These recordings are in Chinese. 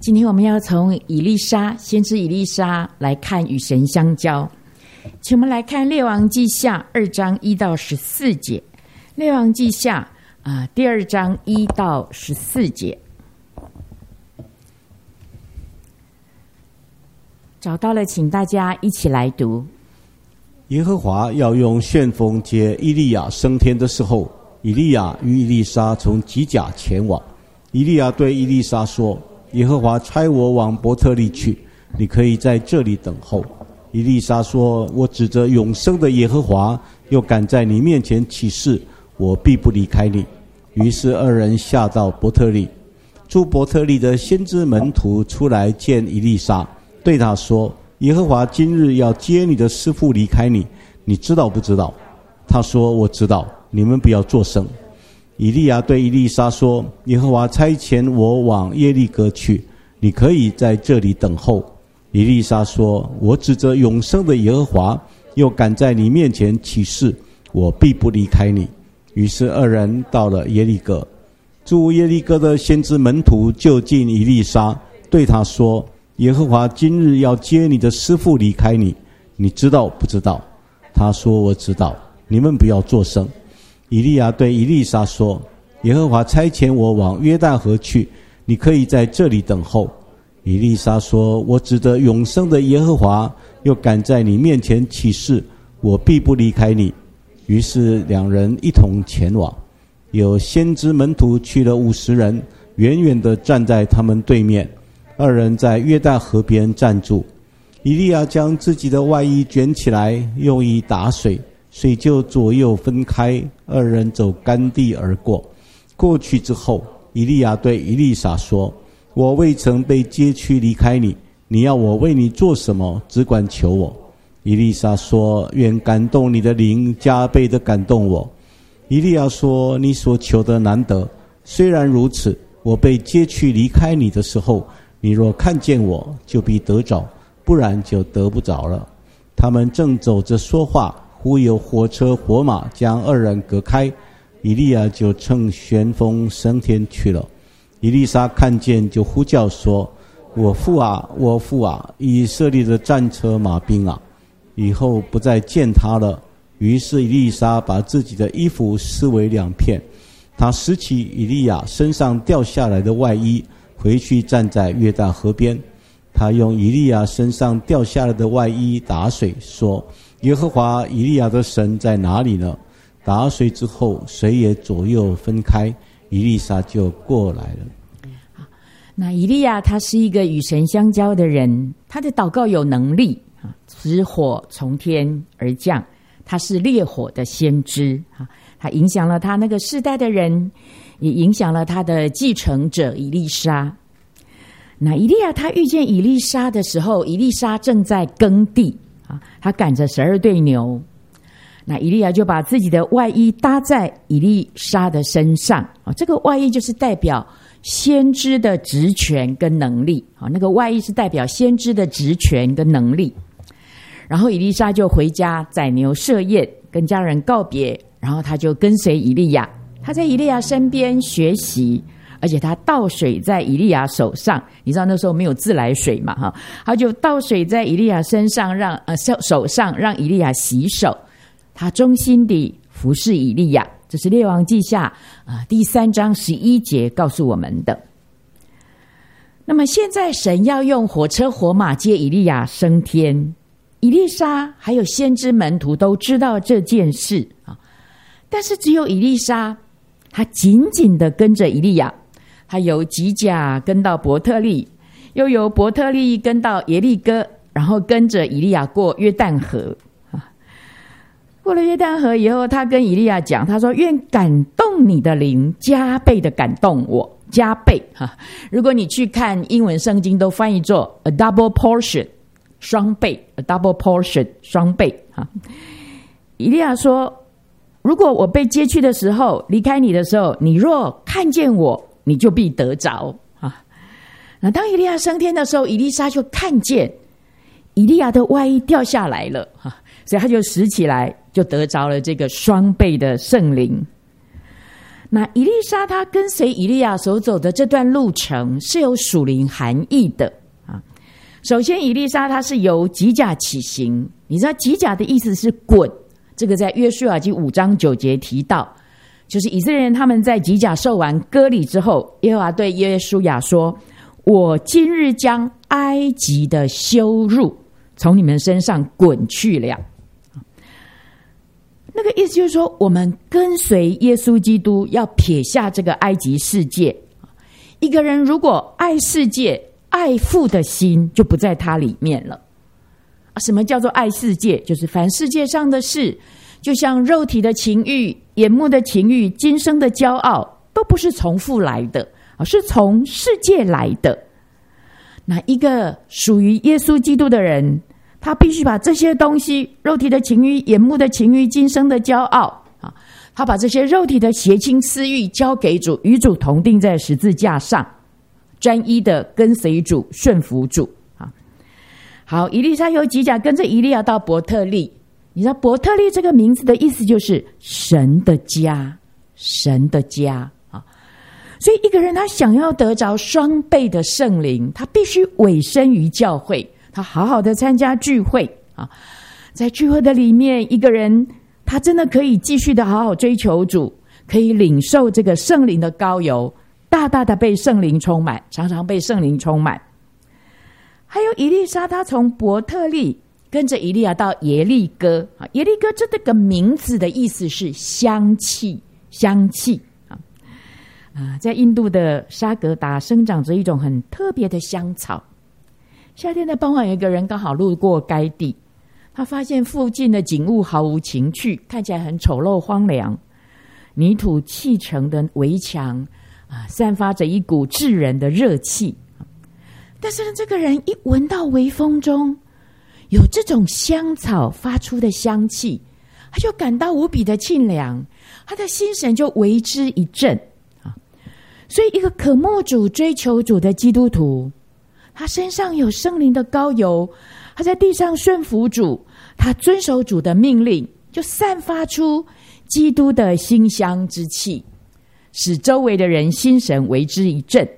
今天我们要从以利沙先知以利沙来看与神相交，请我们来看列王记下2章1到14节。列王记下第2章1到14节，找到了请大家一起来读。 耶和华要用旋风接以利亚升天的时候，以利亚与以利沙从吉甲前往。以利亚对以利沙说，耶和华差我往伯特利去，你可以在这里等候。以利沙说，我指着永生的耶和华，又敢在你面前起誓，我必不离开你。于是二人下到伯特利。住伯特利的先知门徒出来见以利沙，对他说，耶和华今日要接你的师父离开你，你知道不知道？他说，我知道，你们不要作声。以利亚对以利沙说，耶和华差遣我往耶利哥去，你可以在这里等候。以利沙说，我指着永生的耶和华，又敢在你面前起誓，我必不离开你。于是二人到了耶利哥。住耶利哥的先知门徒就近以利沙，对他说，耶和华今日要接你的师父离开你，你知道不知道？他说，我知道，你们不要作声。以利亚对以利沙说，耶和华差遣我往约旦河去，你可以在这里等候。以利沙说，我指着永生的耶和华，又敢在你面前起誓，我必不离开你。于是两人一同前往。有先知门徒去了50人，远远地站在他们对面。二人在约旦河边站住。以利亚将自己的外衣卷起来，用以打水，水就左右分开，二人走干地而过。过去之后，以利亚对以利沙说，我未曾被接去离开你，你要我为你做什么，只管求我。以利沙说，愿感动你的灵加倍地感动我。以利亚说，你所求的难得，虽然如此，我被接去离开你的时候，你若看见我，就必得着，不然就得不着了。他们正走着说话，忽有火车火马将二人隔开，以利亚就乘旋风升天去了。以利沙看见，就呼叫说，我父啊，我父啊，以色列的战车马兵啊！以后不再见他了。于是以利沙把自己的衣服撕为2片，他拾起以利亚身上掉下来的外衣，回去站在约旦河边。他用以利亚身上掉下来的外衣打水，说，耶和华以利亚的神在哪里呢？打水之后，水也左右分开，以利沙就过来了。 那以利亚他是一个与神相交的人，他的祷告有能力使火从天而降，他是烈火的先知，他影响了他那个世代的人，也影响了他的继承者以利沙。那以利亚他遇见以利沙的时候，以利沙正在耕地，他赶着12对牛。那以利亚就把自己的外衣搭在以利沙的身上，这个外衣就是代表先知的职权跟能力，那个外衣是代表先知的职权跟能力。然后以利沙就回家宰牛设宴，跟家人告别，然后他就跟随以利亚，他在以利亚身边学习，而且他倒水在以利亚手上，你知道那时候没有自来水嘛，他就倒水在以利亚身上，手上让以利亚洗手，他忠心地服侍以利亚。这是列王记下第3章11节告诉我们的。那么现在神要用火车火马接以利亚升天，以利沙还有先知门徒都知道这件事，但是只有以利沙他紧紧地跟着以利亚，他由吉甲跟到伯特利，又由伯特利跟到耶利哥，然后跟着以利亚过约旦河。过了约旦河以后，他跟以利亚讲，他说，愿感动你的灵加倍的感动我，加倍。如果你去看英文圣经都翻译作 a double portion， 双倍， a double portion， 双倍。以利亚说，如果我被接去的时候，离开你的时候，你若看见我，你就必得着。那当以利亚升天的时候，以利沙就看见以利亚的外衣掉下来了，所以他就拾起来，就得着了这个双倍的圣灵。 那以利沙他跟随以利亚所走的这段路程是有属灵含义的啊。首先，以利沙他是由吉甲起行，你知道吉甲的意思是滚，这个在约书亚记5章9节提到，就是以色列人他们在吉甲受完割礼之后，耶和华对约书亚说：“我今日将埃及的羞辱从你们身上滚去了。”那个意思就是说，我们跟随耶稣基督要撇下这个埃及世界。一个人如果爱世界、爱父的心就不在他里面了。什么叫做爱世界？就是凡世界上的事，就像肉体的情欲、眼目的情欲、今生的骄傲，都不是从父来的，是从世界来的。那一个属于耶稣基督的人，他必须把这些东西，肉体的情欲、眼目的情欲、今生的骄傲，他把这些肉体的邪情私欲交给主，与主同定在十字架上，专一的跟随主，顺服主。好，以利沙由吉甲跟着以利亚到伯特利。你知道伯特利这个名字的意思就是神的家，神的家啊。所以一个人他想要得着双倍的圣灵，他必须委身于教会，他好好的参加聚会啊。在聚会的里面，一个人他真的可以继续的好好追求主，可以领受这个圣灵的膏油，大大的被圣灵充满，常常被圣灵充满。还有以利沙，他从伯特利跟着以利亚到耶利哥。耶利哥这个名字的意思是香气，香气在印度的沙格达生长着一种很特别的香草。夏天的傍晚，有一个人刚好路过该地，他发现附近的景物毫无情趣，看起来很丑陋荒凉，泥土砌成的围墙散发着一股炙人的热气。但是呢，这个人一闻到微风中有这种香草发出的香气，他就感到无比的沁凉，他的心神就为之一振。所以一个渴慕主、追求主的基督徒，他身上有圣灵的膏油，他在地上顺服主，他遵守主的命令，就散发出基督的馨香之气，使周围的人心神为之一振。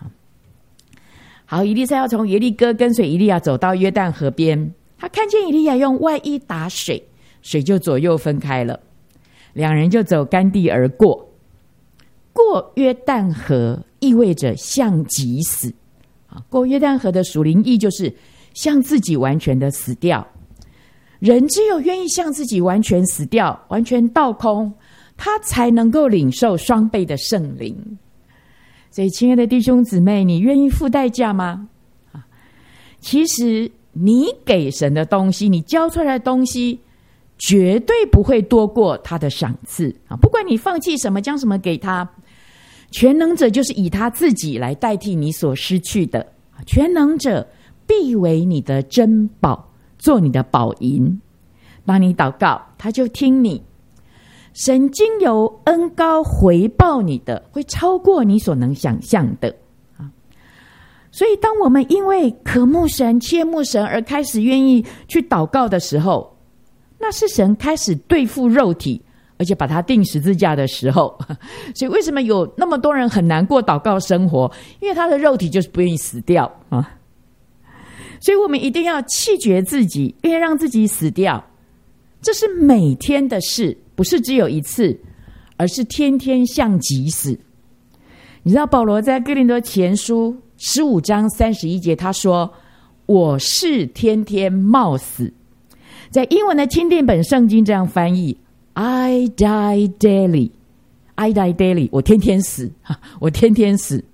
好，以利沙要从耶利哥跟随以利亚走到约旦河边，他看见以利亚用外衣打水，水就左右分开了，两人就走干地而过。过约旦河意味着向己死，过约旦河的属灵意就是向自己完全的死掉。人只有愿意向自己完全死掉，完全倒空，他才能够领受双倍的圣灵。所以亲爱的弟兄姊妹，你愿意付代价吗？其实你给神的东西，你交出来的东西绝对不会多过他的赏赐。不管你放弃什么，将什么给他，全能者就是以他自己来代替你所失去的。全能者必为你的珍宝，做你的宝银。当你祷告，他就听你。神经由恩膏回报你的，会超过你所能想象的。所以当我们因为渴慕神、切慕神而开始愿意去祷告的时候，那是神开始对付肉体，而且把它钉十字架的时候。所以为什么有那么多人很难过祷告生活？因为他的肉体就是不愿意死掉啊。所以我们一定要弃绝自己，愿意让自己死掉，这是每天的事，不是只有一次，而是天天向己死。你知道保罗在哥林多前书15章31节他说，我是天天冒死。在英文的钦定本圣经这样翻译， I die daily， I die daily， 我天天死，我天天死。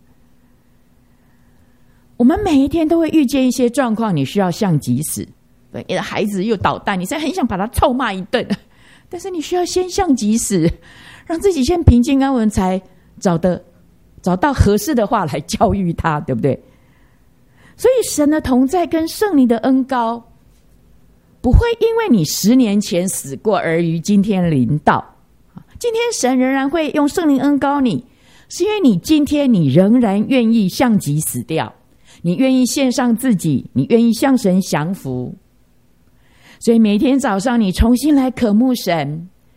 我们每一天都会遇见一些状况，你需要向己死。你的孩子又捣蛋，你现在很想把他臭骂一顿，但是你需要先向己死，让自己先平静安稳，才找到合适的话来教育他，对不对？所以神的同在跟圣灵的恩膏不会因为你10年前死过而于今天临到。今天神仍然会用圣灵恩膏你，是因为你今天你仍然愿意向己死掉，你愿意献上自己，你愿意向神降服。所以每天早上你重新来渴慕神，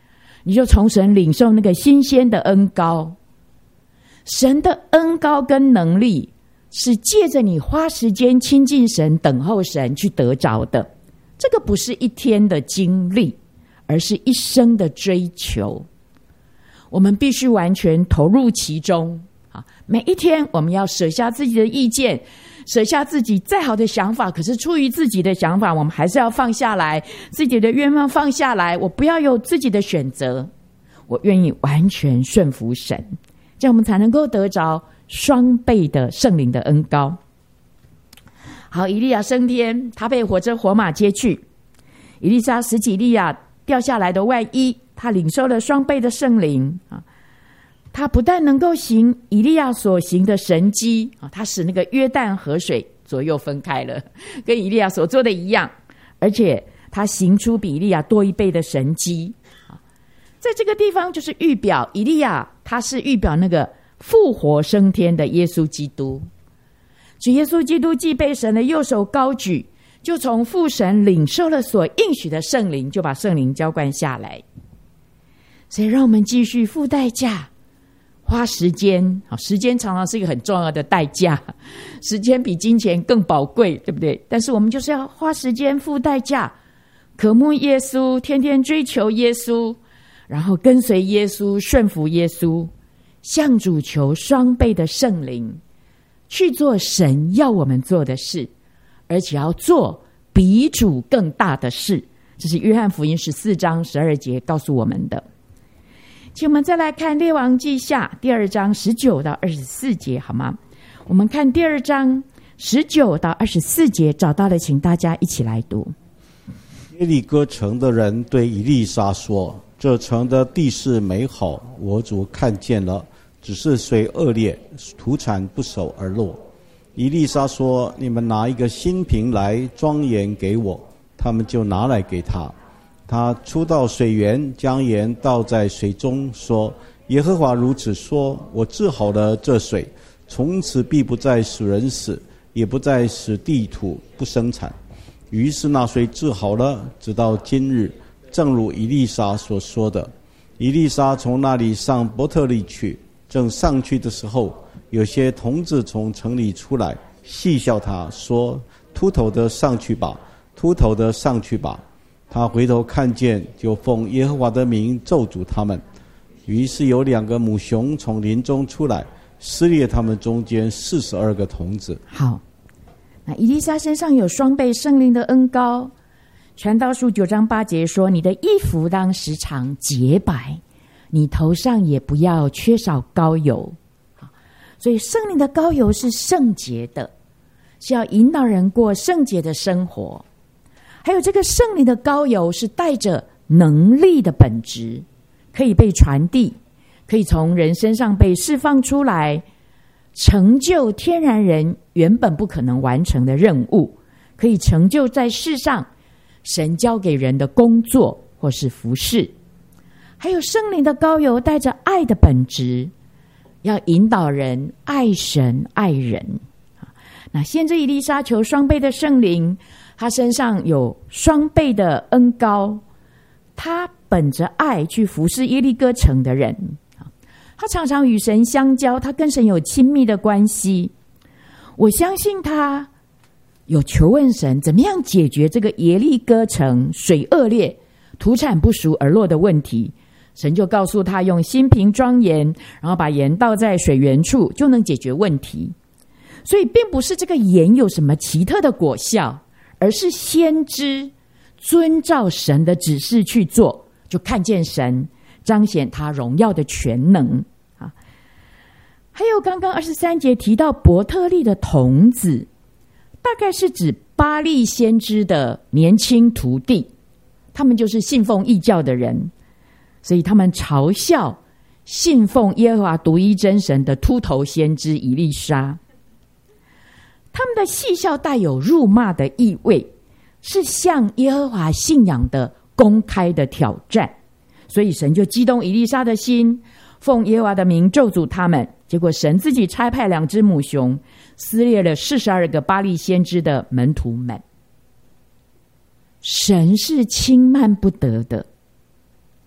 你就从神领受那个新鲜的恩膏。神的恩膏跟能力是借着你花时间亲近神、等候神去得着的。这个不是一天的经历，而是一生的追求。我们必须完全投入其中。每一天我们要舍下自己的意见，舍下自己再好的想法，可是出于自己的想法，我们还是要放下来，自己的愿望放下来，我不要有自己的选择，我愿意完全顺服神，这样我们才能够得着双倍的圣灵的恩膏。好，以利亚升天，他被火车火马接去。以利沙拾起以利亚掉下来的外衣，他领受了双倍的圣灵。他不但能够行以利亚所行的神迹，他使那个约旦河水左右分开了，跟以利亚所做的一样，而且他行出比以利亚多1倍的神迹。在这个地方就是预表以利亚，他是预表那个复活升天的耶稣基督。主耶稣基督既被神的右手高举，就从父神领受了所应许的圣灵，就把圣灵浇灌下来。所以让我们继续付代价，花时间。时间常常是一个很重要的代价，时间比金钱更宝贵，对不对？但是我们就是要花时间付代价，渴慕耶稣，天天追求耶稣，然后跟随耶稣，顺服耶稣，向主求双倍的圣灵，去做神要我们做的事，而且要做比主更大的事。这是约翰福音14章12节告诉我们的。请我们再来看列王记下第2章19到24节，好吗？我们看第2章19到24节，找到了请大家一起来读。 耶利哥城的人对以利沙说，这城的地势美好，我主看见了，只是水恶劣，土产不守而落。以利沙说，你们拿一个新瓶来装盐给我，他们就拿来给他。他出到水源，将盐倒在水中，说，耶和华如此说，我治好了这水，从此必不再使人死，也不再使地土不生产。于是那水治好了，直到今日，正如以利沙所说的。以利沙从那里上伯特利去，正上去的时候，有些童子从城里出来，戏笑他，说，秃头的上去吧，秃头的上去吧。他回头看见，就奉耶和华的名咒诅他们。于是有2个母熊从林中出来，撕裂他们中间42个童子。 好，那以利沙身上有双倍圣灵的恩膏。传道书9章8节说，你的衣服当时常洁白，你头上也不要缺少膏油。所以圣灵的膏油是圣洁的，是要引导人过圣洁的生活。还有这个圣灵的膏油是带着能力的本质，可以被传递，可以从人身上被释放出来，成就天然人原本不可能完成的任务，可以成就在世上神交给人的工作或是服事。还有圣灵的膏油带着爱的本质，要引导人爱神爱人。那先知以利沙求双倍的圣灵，他身上有双倍的恩膏，他本着爱去服侍耶利哥城的人，他常常与神相交，他跟神有亲密的关系。我相信他有求问神怎么样解决这个耶利哥城水恶劣、土产不熟而落的问题，神就告诉他用新瓶装盐，然后把盐倒在水源处，就能解决问题。所以并不是这个盐有什么奇特的果效，而是先知遵照神的指示去做，就看见神彰显他荣耀的全能。还有刚刚23节提到伯特利的童子，大概是指巴力先知的年轻徒弟，他们就是信奉异教的人，所以他们嘲笑信奉耶和华独一真神的秃头先知以利沙。他们的戏笑带有辱骂的意味，是向耶和华信仰的公开的挑战。所以神就激动以利沙的心，奉耶和华的名咒诅他们。结果神自己差派2只母熊，撕裂了42个巴力先知的门徒们。神是轻慢不得的，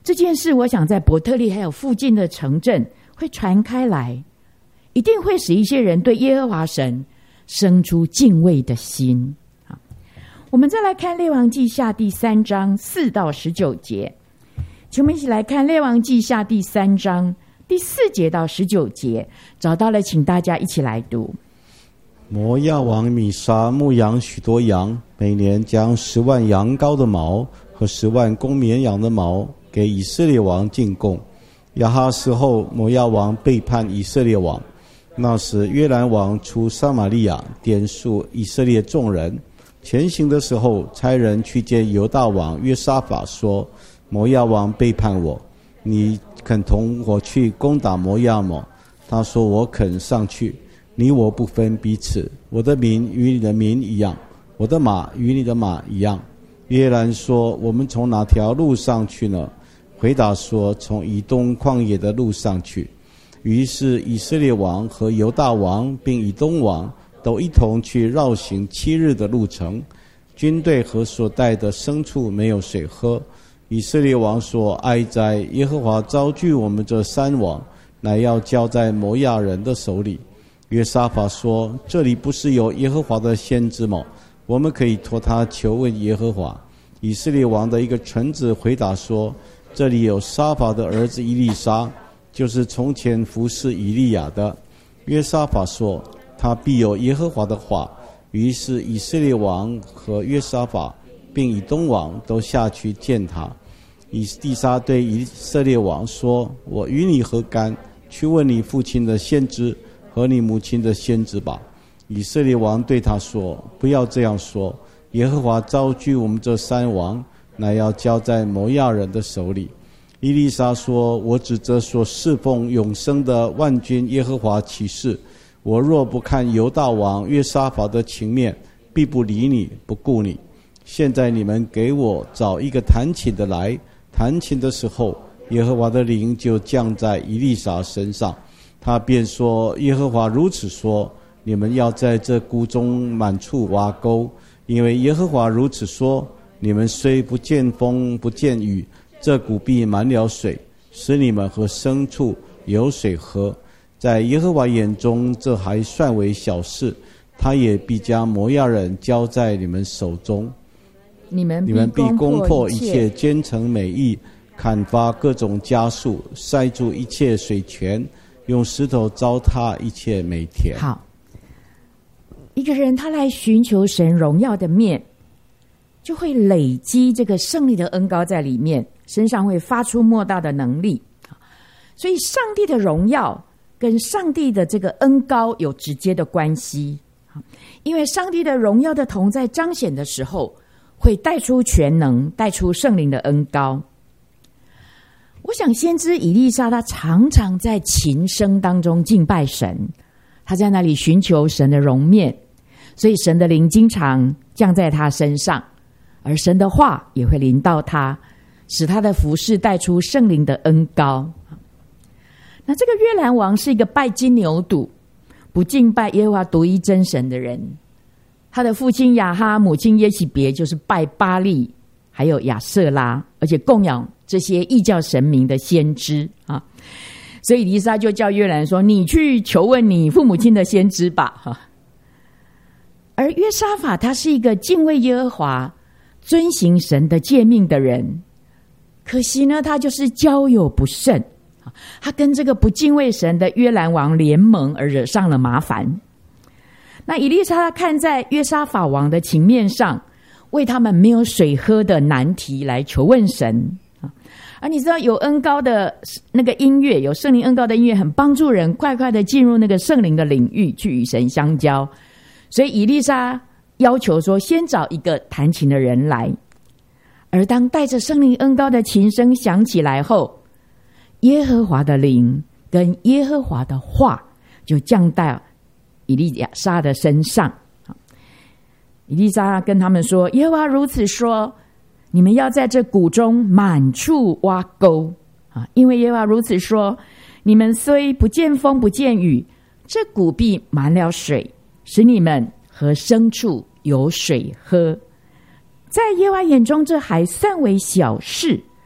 这件事我想在伯特利还有附近的城镇会传开来，一定会使一些人对耶和华神生出敬畏的心。我们再来看列王记下第3章4到19节，请我们一起来看列王记下第3章第4节到19节，找到了请大家一起来读。 摩押王米沙牧养许多羊，每年将10万羊羔的毛和10万公绵羊的毛给以色列王进贡。亚哈斯后，摩押王背叛以色列王。那时约兰王出撒玛利亚，点数以色列众人。前行的时候，差人去见犹大王约沙法，说：摩押王背叛我，你肯同我去攻打摩押吗？他说：我肯上去，你我不分彼此，我的民与你的民一样，我的马与你的马一样。约兰说：我们从哪条路上去呢？回答说：从以东旷野的路上去。于是以色列王和犹大王并以东王都一同去绕行7日的路程，军队和所带的牲畜没有水喝。以色列王说：哀哉！耶和华招聚我们这3王，乃要交在摩押人的手里。约沙法说：这里不是有耶和华的先知吗？我们可以托他求问耶和华。以色列王的一个臣子回答说：这里有沙法的儿子以利沙，就是从前服侍以利亚的。约沙法说：他必有耶和华的话。于是以色列王和约沙法并以东王都下去见他。以利沙对以色列王说：我与你何干？去问你父亲的先知和你母亲的先知吧。以色列王对他说：不要这样说，耶和华招聚我们这3王，乃要交在摩押人的手里。以利沙说：我指着所侍奉永生的万军耶和华起誓，我若不看犹大王约沙法的情面，必不理你，不顾你。现在你们给我找一个弹琴的来。弹琴的时候，耶和华的灵就降在以利沙身上，他便说：耶和华如此说，你们要在这谷中满处挖沟，因为耶和华如此说，你们虽不见风不见雨，这谷必满了水，使你们和牲畜有水喝。在耶和华眼中，这还算为小事，他也必将摩押人交在你们手中。你们必攻破一切坚城美邑，砍伐各种家畜，塞住一切水泉，用石头糟蹋一切美田。 好，一个人他来寻求神荣耀的面，就会累积这个胜利的恩膏在里面，身上会发出莫大的能力。所以上帝的荣耀跟上帝的这个恩膏有直接的关系，因为上帝的荣耀的同在彰显的时候，会带出全能，带出圣灵的恩膏。我想先知以利沙他常常在琴声当中敬拜神，他在那里寻求神的容面，所以神的灵经常降在他身上，而神的话也会临到他，使他的服事带出圣灵的恩膏。那这个约兰王是一个拜金牛犊，不敬拜耶和华独一真神的人。他的父亲亚哈，母亲耶洗别就是拜巴力还有亚舍拉，而且供养这些异教神明的先知啊。所以以利沙就叫约兰说：你去求问你父母亲的先知吧。而约沙法他是一个敬畏耶和华、遵行神的诫命的人，可惜呢，他就是交友不慎，他跟这个不敬畏神的约兰王联盟，而惹上了麻烦。那以利沙看在约沙法王的情面上，为他们没有水喝的难题来求问神。而你知道有恩膏的那个音乐，有圣灵恩膏的音乐，很帮助人快快的进入那个圣灵的领域，去与神相交。所以以利沙要求说，先找一个弹琴的人来。而当带着圣灵恩膏的琴声响起来后，耶和华的灵跟耶和华的话就降到以利沙的身上。以利沙跟他们说：耶和华如此说，你们要在这谷中满处挖沟，因为耶和华如此说，你们虽不见风不见雨，这谷必满了水，使你们和牲畜有水喝。在耶和华眼中，这还算为小事，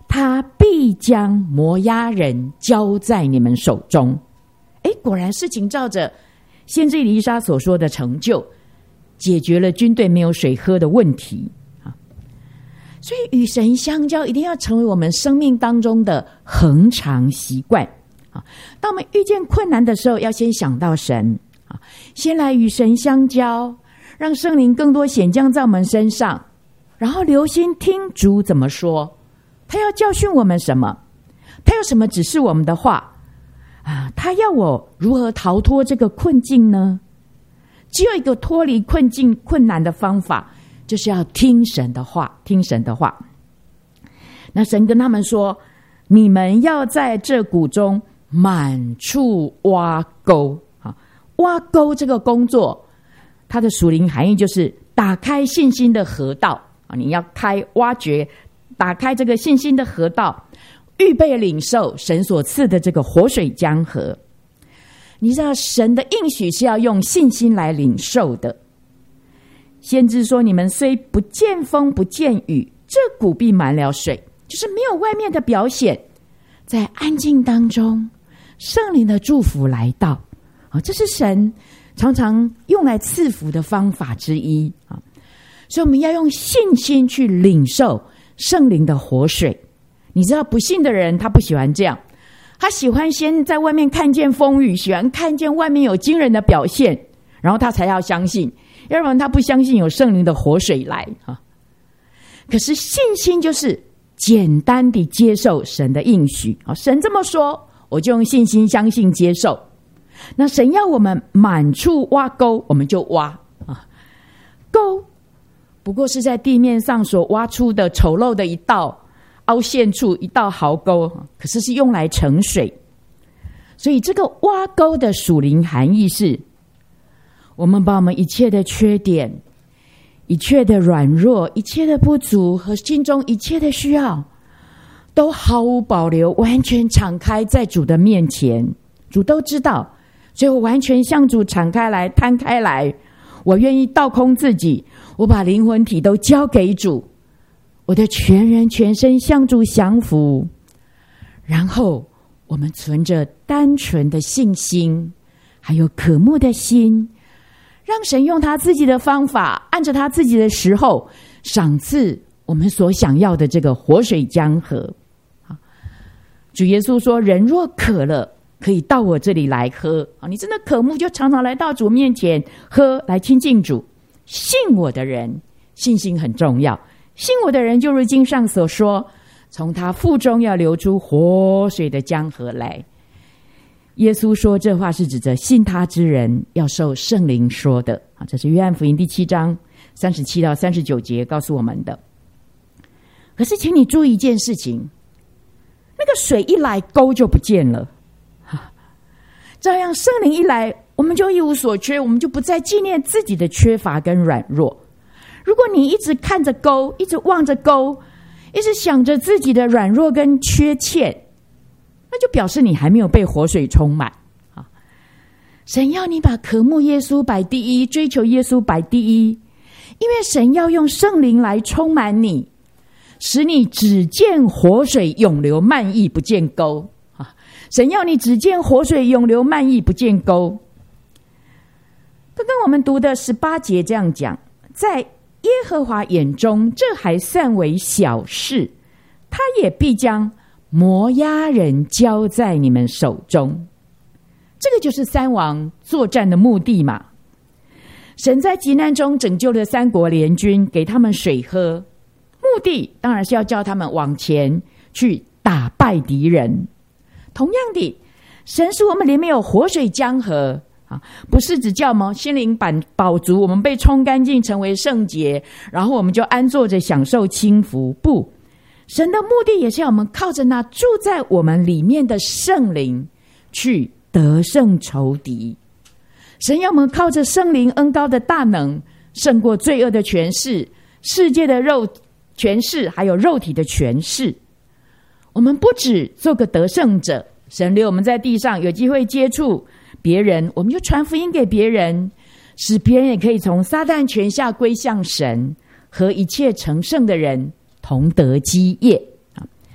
他必将摩押人交在你们手中。果然事情照着先知以利沙所说的成就，解决了军队没有水喝的问题。所以与神相交一定要成为我们生命当中的恒常习惯。当我们遇见困难的时候，要先想到神，先来与神相交，让圣灵更多显降在我们身上，然后留心听主怎么说，他要教训我们什么，他有什么指示我们的话他要我如何逃脱这个困境呢？只有一个脱离困境困难的方法，就是要听神的话，听神的话。那神跟他们说，你们要在这谷中满处挖沟。挖沟这个工作，它的属灵含义就是打开信心的河道。你要挖掘打开这个信心的河道，预备领受神所赐的这个活水江河。你知道神的应许是要用信心来领受的。先知说，你们虽不见风不见雨，这谷必满了水，就是没有外面的表现，在安静当中圣灵的祝福来到。这是神常常用来赐福的方法之一。所以我们要用信心去领受圣灵的活水。你知道不信的人他不喜欢这样，他喜欢先在外面看见风雨，喜欢看见外面有惊人的表现，然后他才要相信，要不然他不相信有圣灵的活水来。可是信心就是简单地接受神的应许，神这么说，我就用信心相信接受。那神要我们满处挖沟，我们就挖。沟不过是在地面上所挖出的丑陋的一道凹陷处，一道壕沟，可是是用来盛水。所以这个挖沟的属灵含义是，我们把我们一切的缺点、一切的软弱、一切的不足和心中一切的需要，都毫无保留，完全敞开在主的面前。主都知道，所以我完全向主敞开来，摊开来。我愿意倒空自己，我把灵魂体都交给主，我的全人全身向主降服。然后我们存着单纯的信心，还有渴慕的心，让神用他自己的方法，按着他自己的时候，赏赐我们所想要的这个活水江河。主耶稣说，人若渴了，可以到我这里来喝。你真的渴慕，就常常来到主面前喝，来亲近主。信我的人，信心很重要，信我的人就如经上所说，从他腹中要流出活水的江河来。耶稣说这话是指着信他之人要受圣灵说的。这是约翰福音第7章37到39节告诉我们的。可是请你注意一件事情，那个水一来，沟就不见了。照样圣灵一来，我们就一无所缺，我们就不再纪念自己的缺乏跟软弱。如果你一直看着沟，一直望着沟，一直想着自己的软弱跟缺欠，那就表示你还没有被活水充满。神要你把渴慕耶稣摆第一，追求耶稣摆第一，因为神要用圣灵来充满你，使你只见活水涌流漫溢，不见沟。神要你只见活水涌流漫溢，不见沟。刚刚我们读的18节这样讲，在耶和华眼中，这还算为小事，他也必将摩押人交在你们手中。这个就是三王作战的目的嘛。神在急难中拯救了3国联军，给他们水喝，目的当然是要叫他们往前去打败敌人。同样的，神使我们里面有活水江河，不是只叫我们心灵饱足，我们被冲干净成为圣洁，然后我们就安坐着享受轻福。不，神的目的也是要我们靠着那住在我们里面的圣灵去得胜仇敌。神要我们靠着圣灵恩膏的大能，胜过罪恶的权势、世界的权势，还有肉体的权势。我们不只做个得胜者，神留我们在地上有机会接触别人，我们就传福音给别人，使别人也可以从撒旦权下归向神，和一切成圣的人同得基业。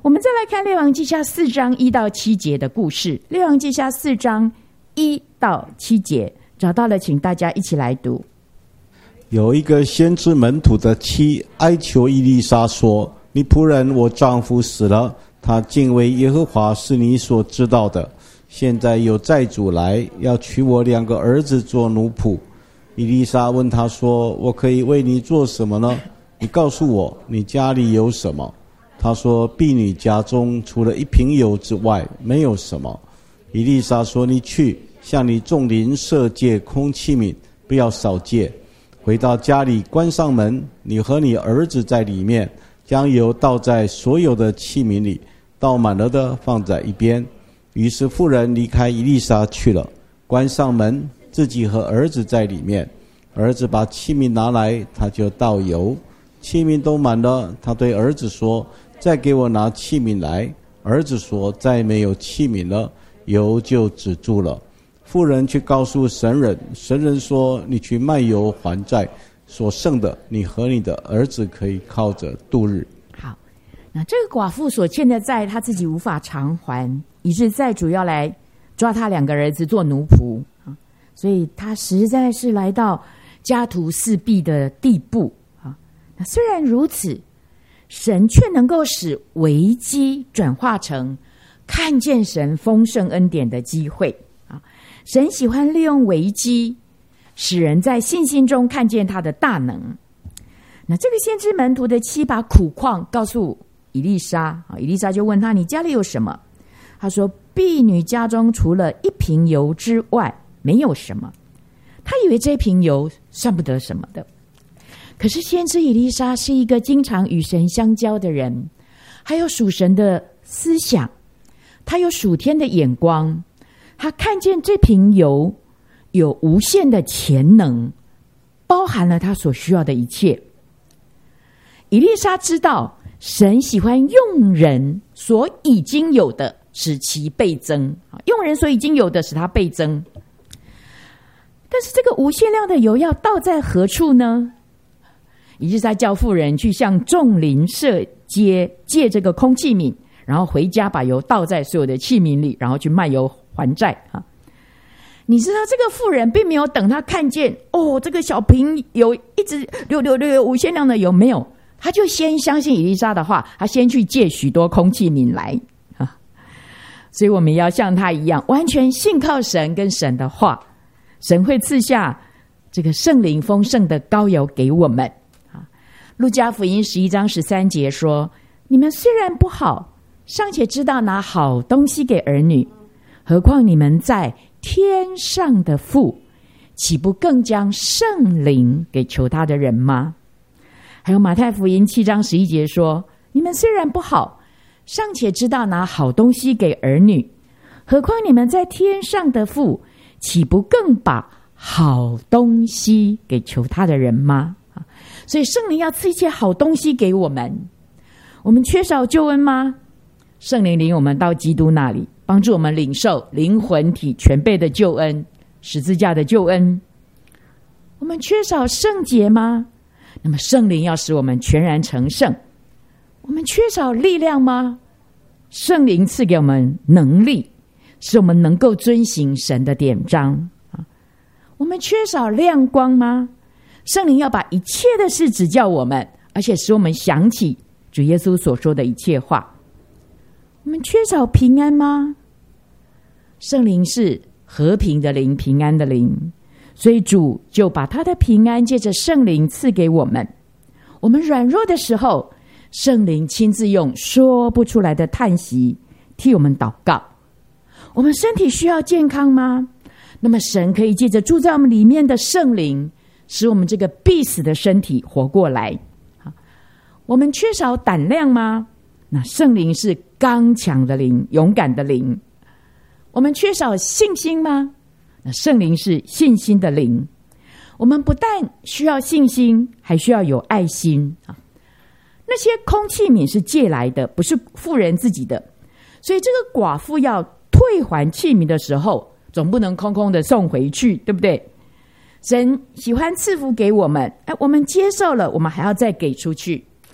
我们再来看列王记下4章1到7节的故事。列王记下4章1到7节，找到了请大家一起来读。 有一个先知门徒的妻哀求以利沙说，你仆人我丈夫死了，他敬畏耶和华是你所知道的，现在有债主来要娶我2个儿子做奴仆。以利沙问他说，我可以为你做什么呢？你告诉我你家里有什么。他说，婢女家中除了1瓶油之外没有什么。以利沙说，你去向你众邻舍借空器皿，不要少借。回到家里关上门，你和你儿子在里面，将油倒在所有的器皿里，倒满了的放在一边。于是妇人离开以利沙去了，关上门，自己和儿子在里面。儿子把器皿拿来，他就倒油，器皿都满了。他对儿子说，再给我拿器皿来。儿子说，再没有器皿了，油就止住了。妇人去告诉神人，神人说，你去卖油还债，所剩的你和你的儿子可以靠着度日。 好，那这个寡妇所欠的债，她自己无法偿还，于是债主要来抓她2个儿子做奴仆，所以她实在是来到家徒四壁的地步。那虽然如此，神却能够使危机转化成看见神丰盛恩典的机会。神喜欢利用危机，使人在信心中看见他的大能。那这个先知门徒的妻把苦况告诉以利沙，以利沙就问他，你家里有什么？他说，婢女家中除了1瓶油之外没有什么。他以为这瓶油算不得什么的，可是先知以利沙是一个经常与神相交的人，还有属神的思想，他有属天的眼光，他看见这瓶油有无限的潜能，包含了他所需要的一切。以利沙知道神喜欢用人所已经有的使其倍增，用人所已经有的使他倍增。但是这个无限量的油要倒在何处呢？以利沙叫妇人去向众邻舍借这个空器皿，然后回家把油倒在所有的器皿里，然后去卖油还债。你知道这个妇人并没有等她看见这个小瓶油一直流无限量的油，没有，她就先相信以利沙的话，她先去借许多空器皿来。所以我们要像她一样，完全信靠神跟神的话，神会赐下这个圣灵丰盛的膏油给我们。路加福音11章13节说，你们虽然不好，尚且知道拿好东西给儿女，何况你们在天上的父，岂不更将圣灵给求他的人吗？还有马太福音7章11节说，你们虽然不好，尚且知道拿好东西给儿女，何况你们在天上的父，岂不更把好东西给求他的人吗？所以圣灵要赐一切好东西给我们。我们缺少救恩吗？圣灵领我们到基督那里，帮助我们领受灵魂体全备的救恩，十字架的救恩。我们缺少圣洁吗？那么圣灵要使我们全然成圣。我们缺少力量吗？圣灵赐给我们能力，使我们能够遵行神的典章。我们缺少亮光吗？圣灵要把一切的事指教我们，而且使我们想起主耶稣所说的一切话。我们缺少平安吗？圣灵是和平的灵，平安的灵，所以主就把他的平安借着圣灵赐给我们。我们软弱的时候，圣灵亲自用说不出来的叹息替我们祷告。我们身体需要健康吗？那么神可以借着住在我们里面的圣灵，使我们这个必死的身体活过来。我们缺少胆量吗？那圣灵是刚强的灵，勇敢的灵。我们缺少信心吗？那圣灵是信心的灵。我们不但需要信心，还需要有爱心。那些空器皿是借来的，不是妇人自己的，所以这个寡妇要退还器皿的时候，总不能空空的送回去，对不对？神喜欢赐福给我们，我们接受了，我们还要再给出去。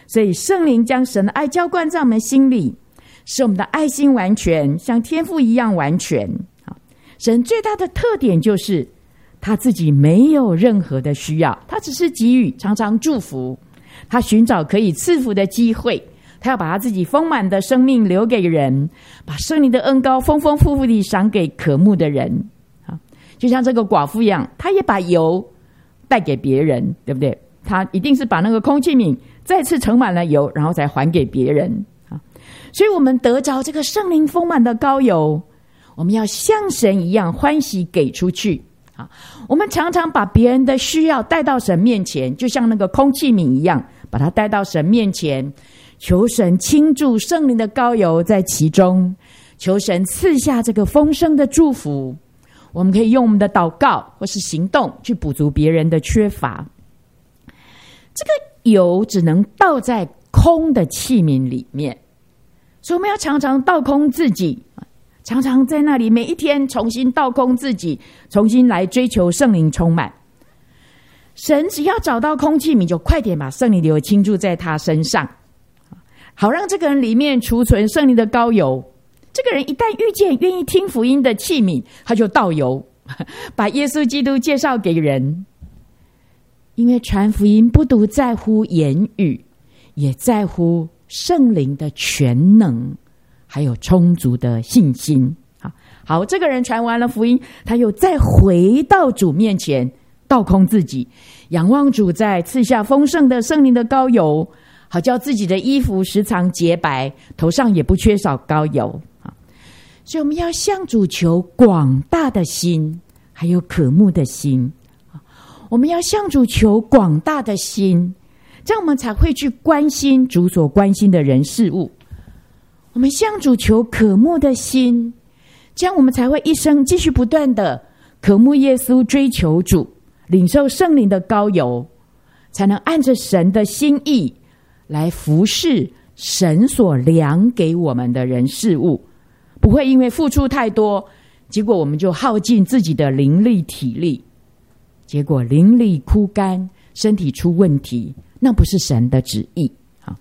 所以圣灵将神的爱浇灌在我们心里，使我们的爱心完全，像天父一样完全。神最大的特点就是他自己没有任何的需要，他只是给予，常常祝福，他寻找可以赐福的机会，他要把他自己丰满的生命留给人，把圣灵的恩膏丰丰富富地赏给渴慕的人。就像这个寡妇一样，他也把油带给别人，对不对？他一定是把那个空器皿再次盛满了油，然后才还给别人。所以我们得着这个圣灵丰满的膏油，我们要像神一样欢喜给出去。我们常常把别人的需要带到神面前，就像那个空器皿一样，把它带到神面前，求神倾注圣灵的膏油在其中，求神赐下这个丰盛的祝福。我们可以用我们的祷告或是行动去补足别人的缺乏。这个油只能倒在空的器皿里面，所以我们要常常倒空自己，常常在那里每一天重新倒空自己，重新来追求圣灵充满。神只要找到空器皿，就快点把圣灵的油倾注在他身上，好让这个人里面储存圣灵的膏油。这个人一旦遇见愿意听福音的器皿，他就倒油，把耶稣基督介绍给人。因为传福音不独在乎言语，也在乎圣灵的全能，还有充足的信心。好，这个人传完了福音，他又再回到主面前，倒空自己，仰望主在赐下丰盛的圣灵的膏油，好叫自己的衣服时常洁白，头上也不缺少膏油。所以我们要向主求广大的心，还有渴慕的心。我们要向主求广大的心，这样我们才会去关心主所关心的人事物。我们向主求渴慕的心，这样我们才会一生继续不断的渴慕耶稣，追求主，领受圣灵的膏油，才能按着神的心意来服侍神所量给我们的人事物。不会因为付出太多，结果我们就耗尽自己的灵力体力，结果灵力枯干，身体出问题，那不是神的旨意。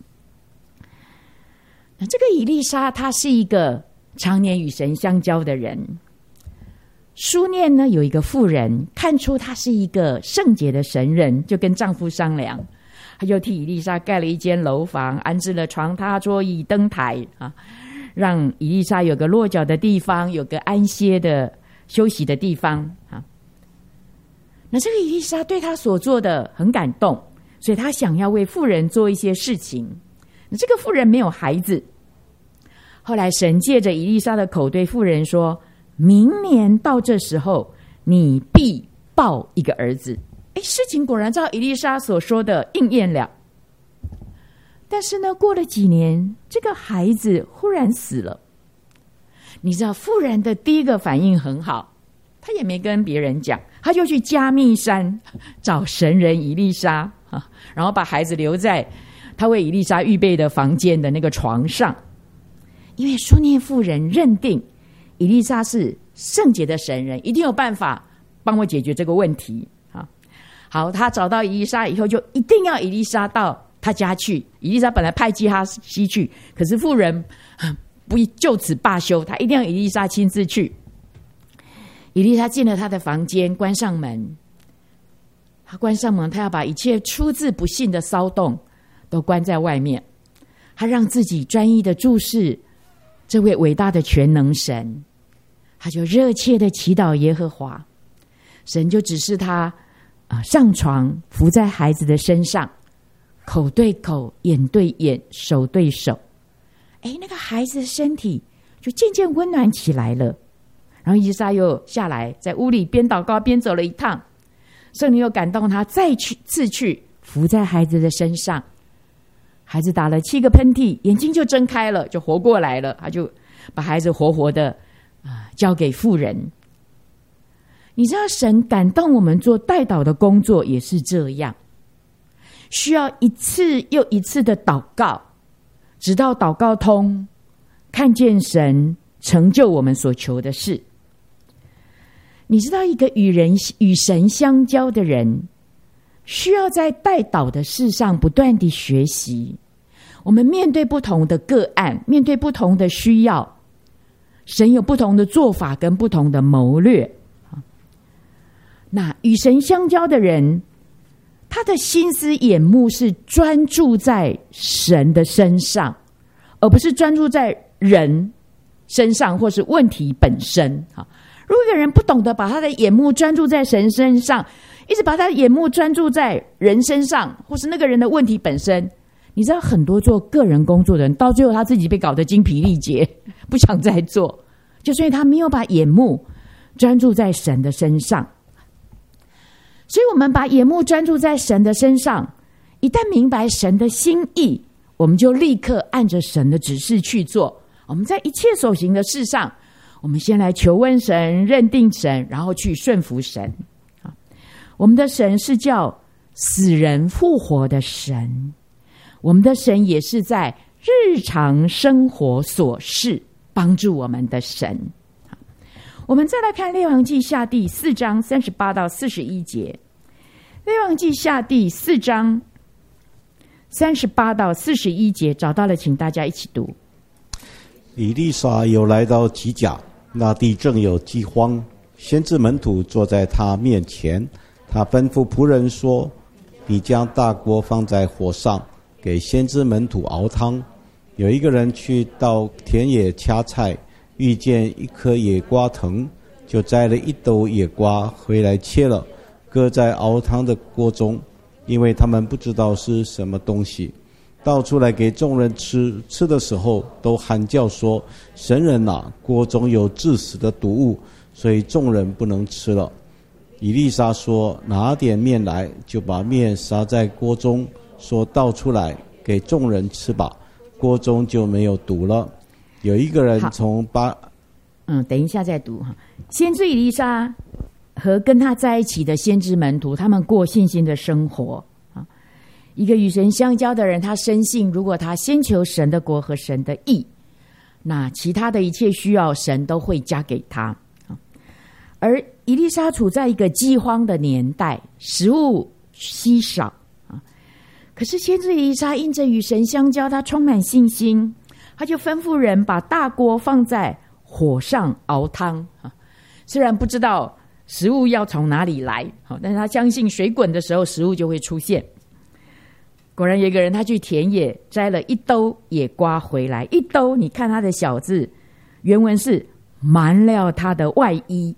那这个以利沙他是一个常年与神相交的人。书念呢有一个妇人看出他是一个圣洁的神人，就跟丈夫商量，他就替以利沙盖了一间楼房，安置了床榻桌椅灯台，让以利沙有个落脚的地方，有个安歇的休息的地方。那这个以利沙对他所做的很感动，所以他想要为妇人做一些事情。这个妇人没有孩子，后来神借着以利沙的口对妇人说，明年到这时候你必抱一个儿子。事情果然照以利沙所说的应验了。但是呢，过了几年，这个孩子忽然死了。你知道妇人的第一个反应很好，他也没跟别人讲，他就去加密山找神人以利沙，然后把孩子留在他为以利沙预备的房间的那个床上。因为书念妇人认定以利沙是圣洁的神人，一定有办法帮我解决这个问题。好，他找到以利沙以后，就一定要以利沙到他家去。以利沙本来派基哈西去，可是妇人不就此罢休，他一定要以利沙亲自去。以利沙进了他的房间，关上门。他关上门，他要把一切出自不信的骚动都关在外面。他让自己专一的注视这位伟大的全能神，他就热切的祈祷耶和华。神就指示他上床伏在孩子的身上，口对口，眼对眼，手对手。那个孩子的身体就渐渐温暖起来了。然后以利沙又下来，在屋里边祷告边走了一趟，圣灵又感动他再次去伏在孩子的身上。孩子打了7个喷嚏，眼睛就睁开了，就活过来了。他就把孩子活活的交给妇人。你知道神感动我们做代祷的工作也是这样，需要一次又一次的祷告，直到祷告通，看见神成就我们所求的事。你知道一个与神相交的人，需要在代祷的事上不断地学习， 我们面对不同的个案，面对不同的需要，神有不同的做法跟不同的谋略。那与神相交的人，他的心思眼目是专注在神的身上，而不是专注在人身上或是问题本身。如果一个人不懂得把他的眼目专注在神身上，一直把他的眼目专注在人身上，或是那个人的问题本身，你知道很多做个人工作的人，到最后他自己被搞得精疲力竭，不想再做，就是因为他没有把眼目专注在神的身上。所以我们把眼目专注在神的身上，一旦明白神的心意，我们就立刻按着神的指示去做。我们在一切所行的事上，我们先来求问神，认定神，然后去顺服神。我们的神是叫死人复活的神，我们的神也是在日常生活琐事帮助我们的神。我们再来看列王记下第4章38到41节。列王记下第4章38到41节找到了，请大家一起读。 以利沙有来到吉甲，那地正有饥荒，先知门徒坐在他面前，他吩咐仆人说：你将大锅放在火上，给先知门徒熬汤。有一个人去到田野掐菜，遇见一棵野瓜藤，就摘了一兜野瓜回来切了，搁在熬汤的锅中，因为他们不知道是什么东西，倒出来给众人吃。吃的时候都喊叫说：神人啊，锅中有致死的毒物，所以众人不能吃了。以利沙说：拿点面来，就把面撒在锅中，说：倒出来给众人吃吧，锅中就没有毒了。有一个人从等一下再读哈。先知以利沙和跟他在一起的先知门徒，他们过信心的生活啊。一个与神相交的人，他深信，如果他先求神的国和神的义，那其他的一切需要神都会加给他。而以利沙处在一个饥荒的年代，食物稀少啊。可是先知以利沙因着与神相交，他充满信心，他就吩咐人把大锅放在火上熬汤啊。虽然不知道食物要从哪里来，但是他相信水滚的时候食物就会出现。果然有一个人，他去田野摘了一兜野瓜回来，一兜你看他的小字，原文是满了他的外衣，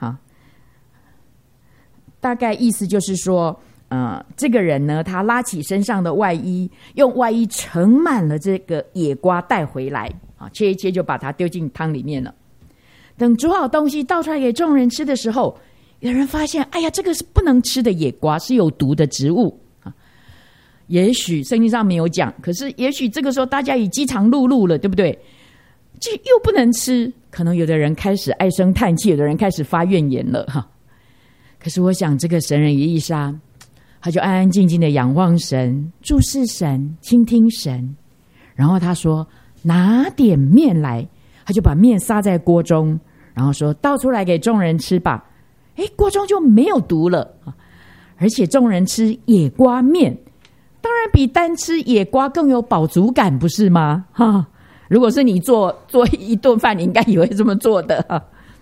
大概意思就是说这个人呢，他拉起身上的外衣，用外衣盛满了这个野瓜带回来，切一切就把它丢进汤里面了。等煮好东西倒出来给众人吃的时候，有人发现，哎呀，这个是不能吃的野瓜，是有毒的植物。也许圣经上没有讲，可是也许这个时候大家已饥肠辘辘了，对不对？这又不能吃，可能有的人开始唉声叹气，有的人开始发怨言了哈。可是我想，这个神人以利沙，他就安安静静的仰望神，注视神，倾听神，然后他说：拿点面来，他就把面撒在锅中，然后说：倒出来给众人吃吧。锅中就没有毒了，而且众人吃野瓜面，当然比单吃野瓜更有饱足感，不是吗？如果是你做一顿饭，你应该也会这么做的。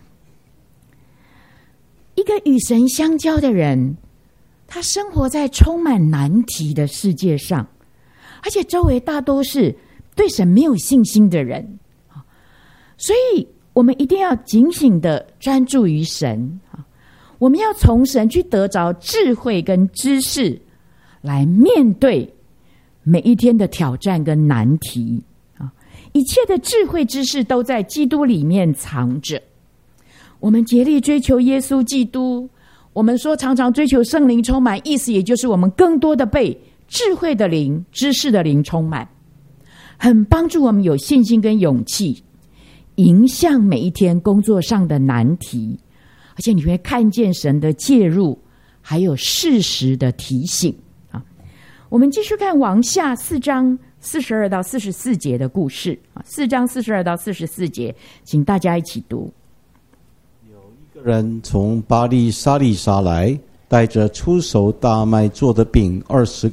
一个与神相交的人，他生活在充满难题的世界上，而且周围大都是对神没有信心的人，所以我们一定要警醒的专注于神，我们要从神去得着智慧跟知识，来面对每一天的挑战跟难题。一切的智慧知识都在基督里面藏着。我们竭力追求耶稣基督，我们说常常追求圣灵充满，意思也就是我们更多的被智慧的灵、知识的灵充满，很帮助我们有信心跟勇气，迎向每一天工作上的难题，而且你会看见神的介入，还有适时的提醒。我们继续看王下4章42到44节的故事。4章42到44节，请大家一起读。 有一个人从巴利沙利沙来，带着出熟大麦做的饼20个，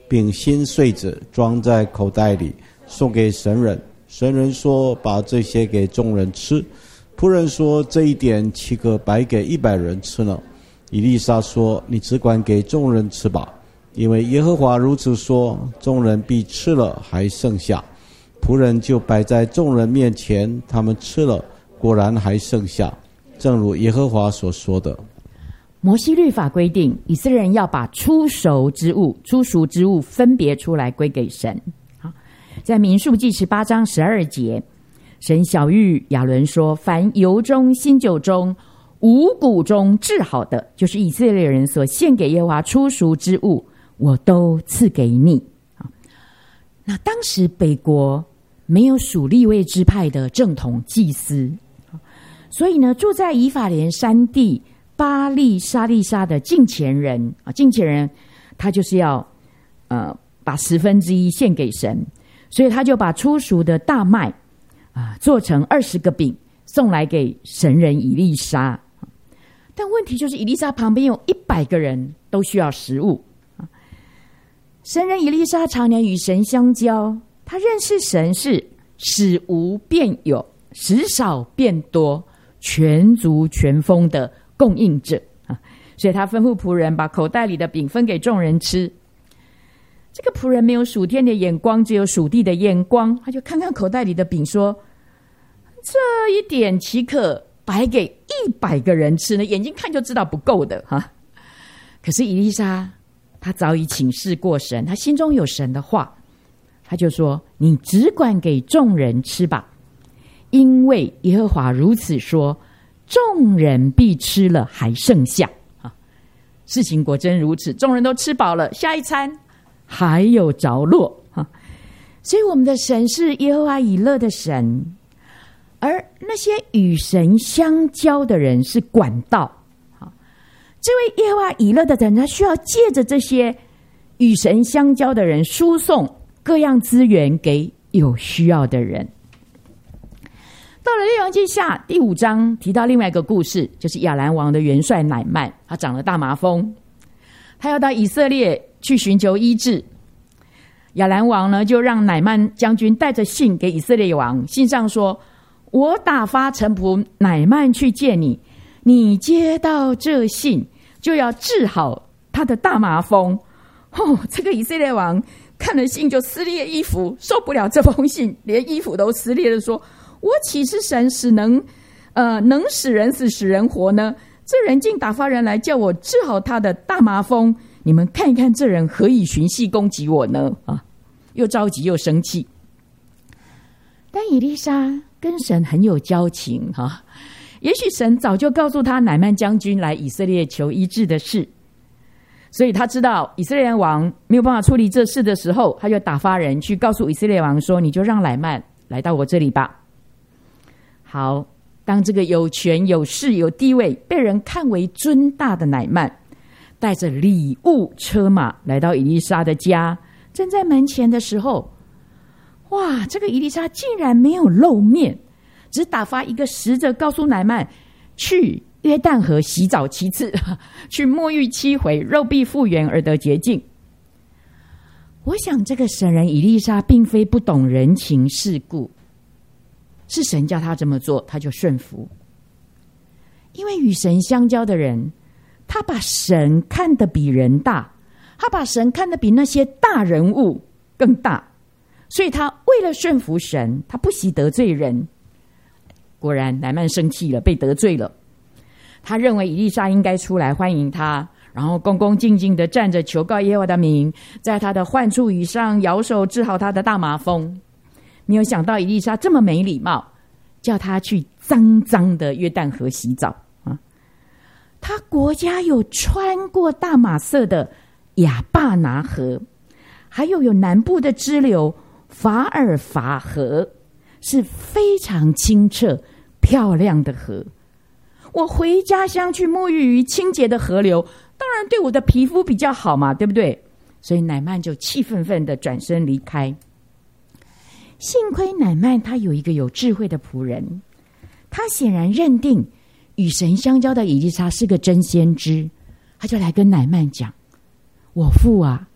并新穗子装在口袋里，送给神人。神人说：“把这些给众人吃。”仆人说：“这一点岂可白给100人吃呢？”以利沙说：“你只管给众人吃吧，因为耶和华如此说，众人必吃了还剩下。”仆人就摆在众人面前，他们吃了，果然还剩下，正如耶和华所说的。 摩西律法规定，以色列人要把初熟之物分别出来归给神。在民数记18章12节，神晓谕亚伦说：“凡油中、新酒中、五谷中制好的，就是以色列人所献给耶和华初熟之物，我都赐给你。”那当时北国没有属利未支派的正统祭司，所以呢，住在以法莲山地巴利沙利沙的敬虔人他就是要把1/10献给神，所以他就把初熟的大麦做成20个饼送来给神人以利沙。但问题就是以利沙旁边有100个人都需要食物。神人以利沙常年与神相交，他认识神是使无变有，使少变多，全足全丰的供应者，所以他吩咐仆人把口袋里的饼分给众人吃。这个仆人没有属天的眼光，只有属地的眼光，他就看看口袋里的饼说：“这一点岂可白给100个人吃呢？眼睛看就知道不够的哈。”可是以利沙他早已请示过神，他心中有神的话，他就说：“你只管给众人吃吧，因为耶和华如此说，众人必吃了还剩下。”事情果真如此，众人都吃饱了，下一餐还有着落。所以我们的神是耶和华以勒的神，而那些与神相交的人是管道。这位耶和华以勒的人，他需要借着这些与神相交的人输送各样资源给有需要的人。到了列王记下第5章，提到另外一个故事，就是亚兰王的元帅乃縵，他长了大麻风，他要到以色列去寻求医治。亚兰王呢，就让乃縵将军带着信给以色列王，信上说：“我打发臣仆乃縵去见你，你接到这信，就要治好他的大麻风。”这个以色列王看了信就撕裂衣服，受不了这封信，连衣服都撕裂了，说：“我岂是神能使人死使人活呢？这人竟打发人来叫我治好他的大麻风，你们看一看这人何以寻隙攻击我呢？”又着急又生气。但以利沙跟神很有交情也许神早就告诉他乃縵将军来以色列求医治的事，所以他知道以色列王没有办法处理这事的时候，他就打发人去告诉以色列王说：“你就让乃縵来到我这里吧。”好，当这个有权有势有地位被人看为尊大的乃縵带着礼物车马来到以利沙的家，站在门前的时候，哇，这个以利沙竟然没有露面，只打发一个使者告诉乃縵去约旦河洗澡7次，去沐浴7回，肉必复原而得洁净。我想这个神人以利沙并非不懂人情世故，是神叫他这么做，他就顺服。因为与神相交的人，他把神看得比人大，他把神看得比那些大人物更大，所以他为了顺服神，他不惜得罪人。果然乃縵生气了，被得罪了。他认为以利沙应该出来欢迎他，然后恭恭敬敬地站着求告耶和华的名，在他的患处以上摇手治好他的大麻风。没有想到以利沙这么没礼貌，叫他去脏脏的约旦河洗澡。他国家有穿过大马色的亚巴拿河，还有南部的支流法尔法河，是非常清澈漂亮的河。我回家乡去沐浴于清洁的河流，当然对我的皮肤比较好嘛，对不对？所以乃縵就气愤愤的转身离开。幸亏乃縵他有一个有智慧的仆人，他显然认定与神相交的以利沙是个真先知，他就来跟乃縵讲：“我父啊，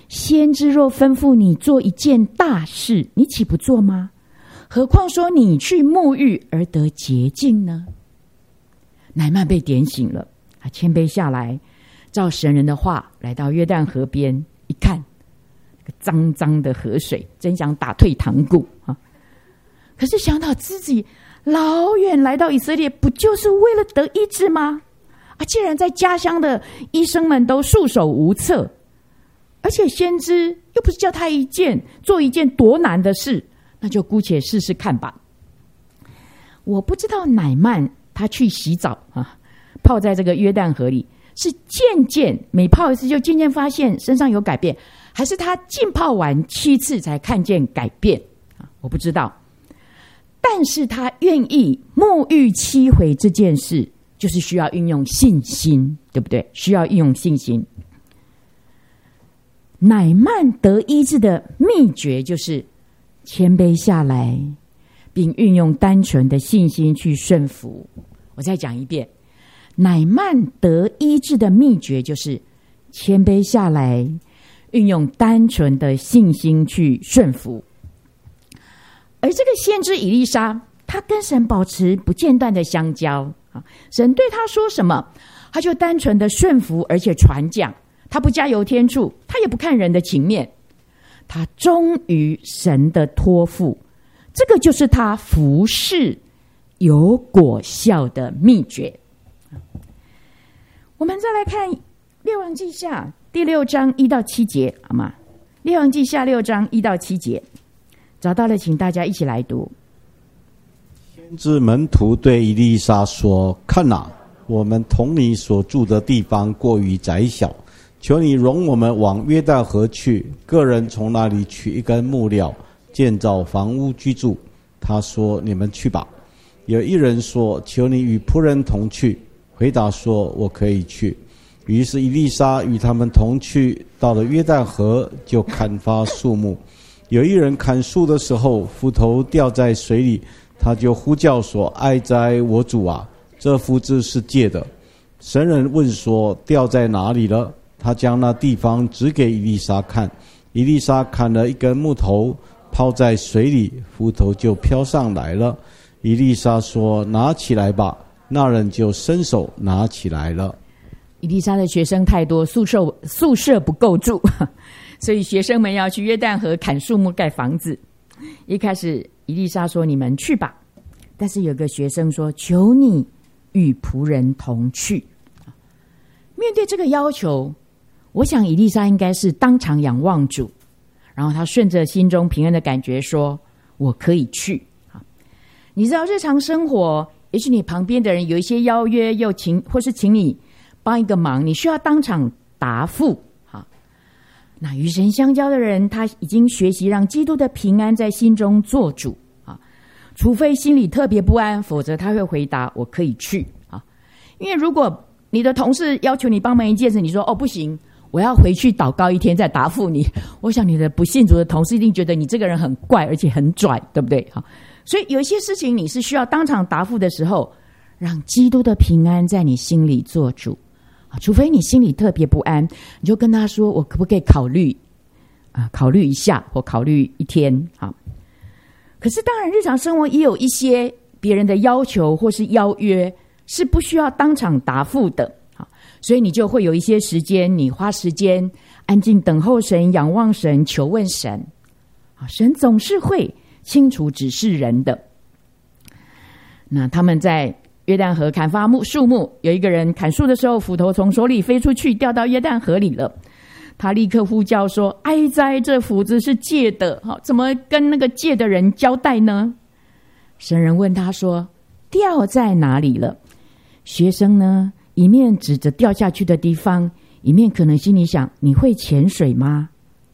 先知若吩咐你做一件大事，你岂不做吗？何况说你去沐浴而得洁净呢？乃縵被点醒了，他谦卑下来，照神人的话来到约旦河边，一看脏脏的河水，真想打退堂鼓啊！可是想到自己老远来到以色列，不就是为了得医治吗？既然在家乡的医生们都束手无策，而且先知又不是叫他做一件多难的事，那就姑且试试看吧。我不知道乃縵他去洗澡泡在这个约旦河里，是渐渐每泡一次就渐渐发现身上有改变，还是他浸泡完7次才看见改变我不知道。但是他愿意沐浴7回这件事，就是需要运用信心，对不对？需要运用信心。乃縵得医治的秘诀就是谦卑下来，并运用单纯的信心去顺服。我再讲一遍，乃縵得医治的秘诀就是谦卑下来，运用单纯的信心去顺服。而这个先知以利沙，他跟神保持不间断的相交，神对他说什么，他就单纯的顺服，而且传讲。他不加油添醋，他也不看人的情面，他忠于神的托付。这个就是他服事有果效的秘诀。我们再来看列王记下第6章1到7节，好吗？列王记下6章1到7节，找到了请大家一起来读。 先知门徒对以利沙说：看哪，我们同你所住的地方过于窄小，求你容我们往约旦河去，个人从那里取一根木料，建造房屋居住。他说：你们去吧。有一人说：求你与仆人同去。回答说：我可以去。于是以利沙与他们同去，到了约旦河，就砍伐树木。有一人砍树的时候，斧头掉在水里，他就呼叫说：哀哉我主啊，这斧子是借的。神人问说：掉在哪里了？他将那地方指给以利沙看。以利沙砍了一根木头，抛在水里，斧头就飘上来了。以利沙说：拿起来吧。那人就伸手拿起来了。 以利沙的学生太多，宿舍不够住，所以学生们要去约旦河砍树木盖房子。一开始以利沙说：你们去吧。但是有个学生说：求你与仆人同去。面对这个要求，我想以利沙应该是当场仰望主，然后他顺着心中平安的感觉说：我可以去。你知道日常生活，也许你旁边的人有一些邀约，或是请你帮一个忙，你需要当场答复。那与神相交的人，他已经学习让基督的平安在心中做主除非心里特别不安，否则他会回答：我可以去。因为如果你的同事要求你帮忙一件事，你说：不行，我要回去祷告1天再答复你。我想你的不信主的同事一定觉得你这个人很怪，而且很拽，对不对？所以有一些事情你是需要当场答复的时候，让基督的平安在你心里做主。除非你心里特别不安，你就跟他说：我可不可以考虑一下，或考虑1天。可是当然日常生活也有一些别人的要求或是邀约是不需要当场答复的，所以你就会有一些时间，你花时间安静等候神，仰望神，求问神。神总是会清楚指示人的。那他们在约旦河砍伐树木，有一个人砍树的时候，斧头从手里飞出去，掉到约旦河里了。他立刻呼叫说：哀哉，这斧子是借的，怎么跟那个借的人交代呢？神人问他说：掉在哪里了？学生呢，一面指着掉下去的地方，一面可能心里想：你会潜水吗？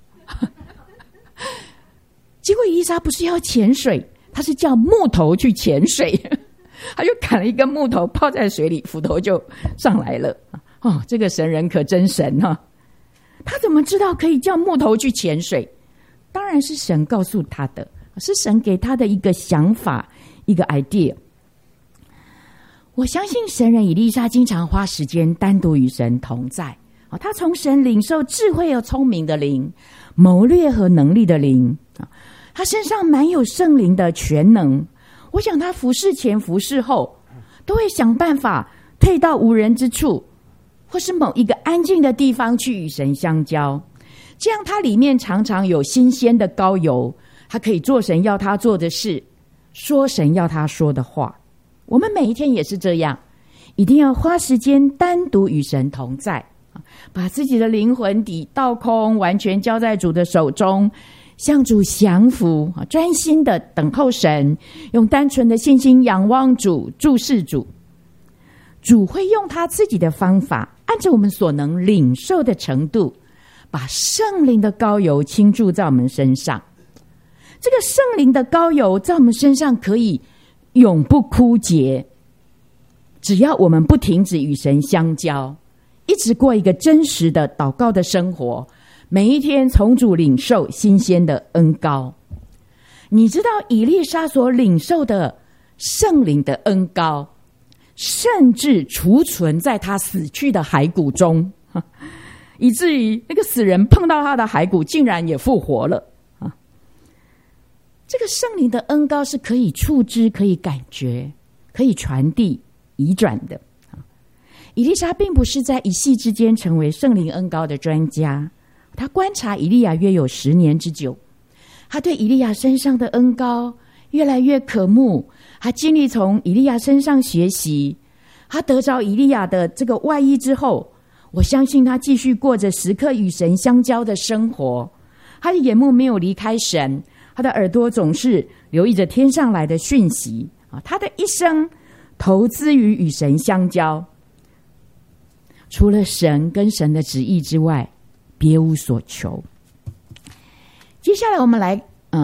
结果以利沙不是要潜水，他是叫木头去潜水。他就砍了一根木头泡在水里，斧头就上来了。这个神人可真神他怎么知道可以叫木头去潜水？当然是神告诉他的，是神给他的一个想法，一个 idea。 我相信神人以利沙经常花时间单独与神同在， 他从神领受智慧和聪明的灵，谋略和能力的灵，他身上满有圣灵的全能。我想他服侍前服侍后都会想办法退到无人之处，或是某一个安静的地方去与神相交，这样他里面常常有新鲜的膏油，他可以做神要他做的事，说神要他说的话。我们每一天也是这样，一定要花时间单独与神同在，把自己的灵魂底倒空，完全交在主的手中，向主降服，专心的等候神，用单纯的信心仰望主，注视主。主会用他自己的方法，按照我们所能领受的程度，把圣灵的膏油倾注在我们身上。这个圣灵的膏油在我们身上可以永不枯竭，只要我们不停止与神相交，一直过一个真实的祷告的生活，每一天从主领受新鲜的恩膏。你知道以利沙所领受的圣灵的恩膏，甚至储存在他死去的骸骨中，以至于那个死人碰到他的骸骨竟然也复活了。这个圣灵的恩膏是可以触知、可以感觉、可以传递、移转的。以利沙并不是在一夕之间成为圣灵恩膏的专家，他观察以利亚约有10年之久，他对以利亚身上的恩膏越来越渴慕，他经历从以利亚身上学习，他得着以利亚的这个外衣之后，我相信他继续过着时刻与神相交的生活，他的眼目没有离开神，他的耳朵总是留意着天上来的讯息，他的一生投资于与神相交，除了神跟神的旨意之外，别无所求。接下来我们来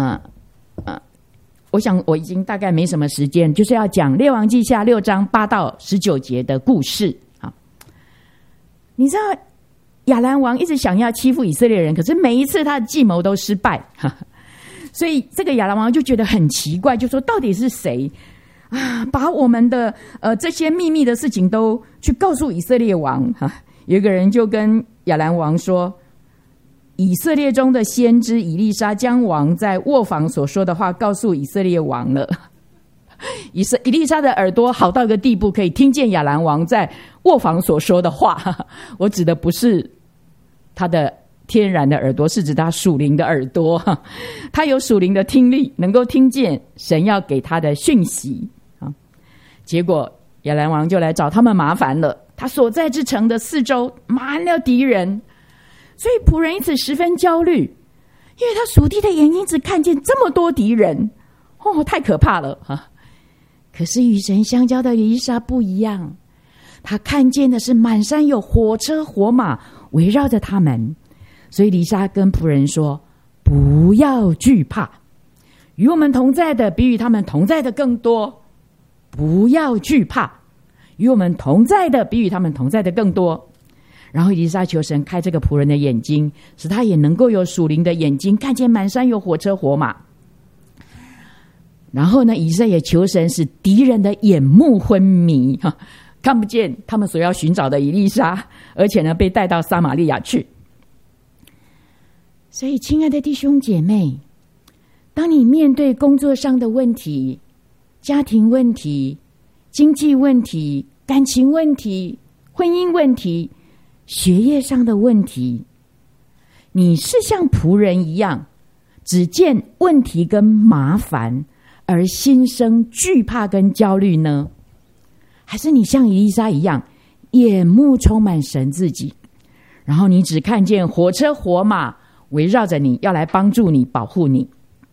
我想我已经大概没什么时间，就是要讲列王记下6章8到19节的故事。你知道亚兰王一直想要欺负以色列人，可是每一次他的计谋都失败，所以这个亚兰王就觉得很奇怪，就说到底是谁把我们的这些秘密的事情都去告诉以色列王。有一个人就跟亚兰王说，以色列中的先知以利沙将王在卧房所说的话告诉以色列王了。以利沙的耳朵好到一个地步，可以听见亚兰王在卧房所说的话。我指的不是他的天然的耳朵，是指他属灵的耳朵，他有属灵的听力，能够听见神要给他的讯息。结果亚兰王就来找他们麻烦了，他所在之城的四周满了敌人，所以仆人因此十分焦虑，因为他属地的眼睛只看见这么多敌人，太可怕了。可是与神相交的以利沙不一样，他看见的是满山有火车火马围绕着他们，所以以利沙跟仆人说，不要惧怕，与我们同在的比与他们同在的更多，不要惧怕，与我们同在的比与他们同在的更多。然后以利沙求神开这个仆人的眼睛，使他也能够有属灵的眼睛，看见满山有火车火马。然后呢，以利沙也求神使敌人的眼目昏迷，看不见他们所要寻找的以利沙，而且呢被带到撒玛利亚去。所以亲爱的弟兄姐妹，当你面对工作上的问题、家庭问题、经济问题、感情问题、婚姻问题、学业上的问题，你是像仆人一样只见问题跟麻烦而心生惧怕跟焦虑呢？还是你像以利沙一样眼目充满神自己，然后你只看见火车火马围绕着你，要来帮助你保护你？